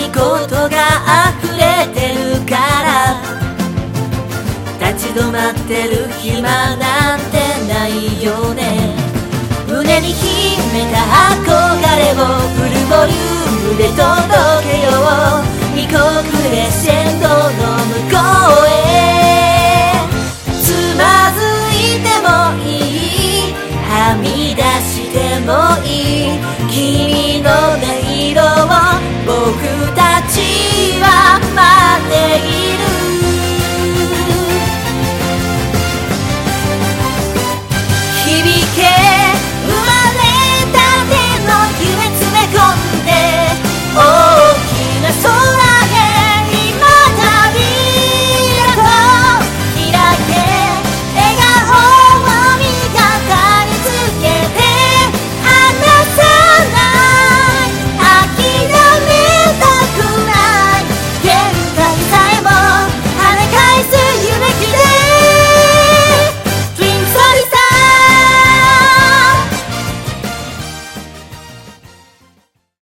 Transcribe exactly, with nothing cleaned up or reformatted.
にことが溢れてるから立ち止まってる暇なんてないよね。胸に秘めた憧れを振る舞